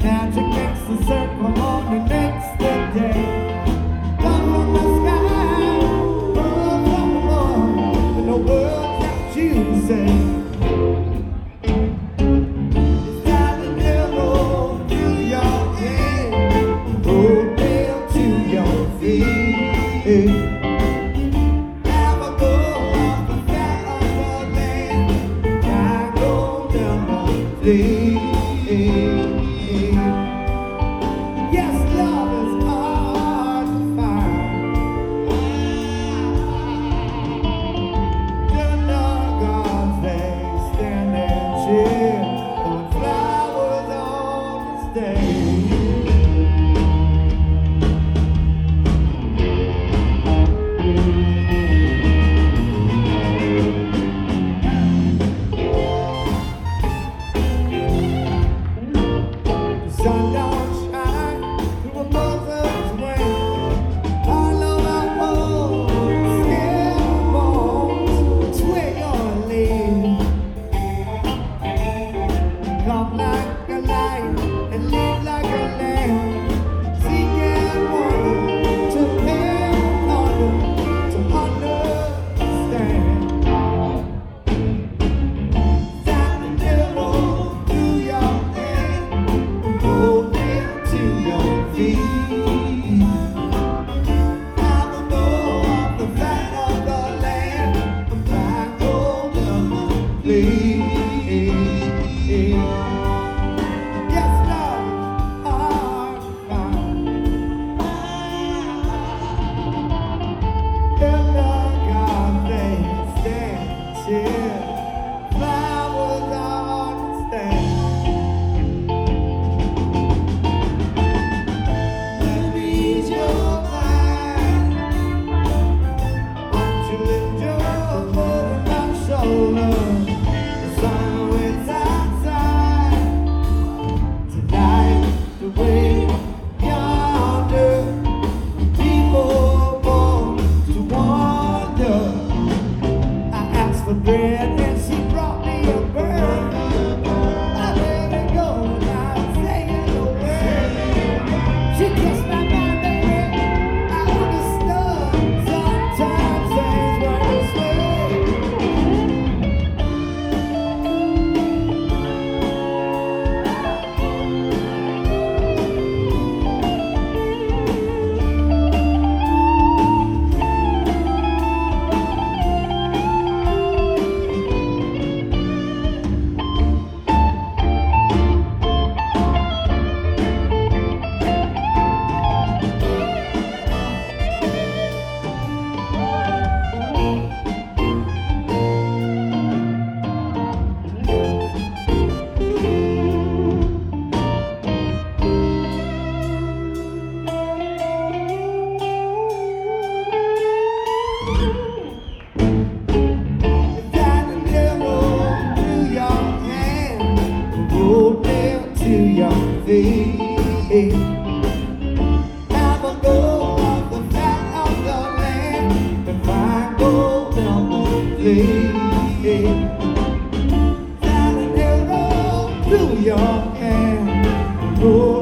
Magic makes a circle on the next day. Love from the sky, love from the moon, and the words that you say. It's time to devil through your head, roll down to your feet. Have a go off the fat of the land, I go down the fleet. Yes, love is hard to find. The gods, they stand and cheer, throwing flowers on the stage. The sun don't shine through a mother's wing. All over walls, skin bones, swing or leave. Come like a lion and live like a lamb. Seek and wonder to live under, to understand. Time to live through your hand, roll down to your feet. Have a go off the fat of the land, and black gold on the fleet. Yes, love, hard to find. In the God they stand chill, flowers on the stand. Let me ease your mind. Won't you lift your foot on my shoulder? The sun waits outside tonight, the way yonder. People born to wander. I asked for bread and she brought me a bird. I let her go without saying a word. She kissed my mind, baby. I understood. Sometimes things weren't this way. Have a go off the fat of the land, and find gold on the fleet. Down an arrow through your hand.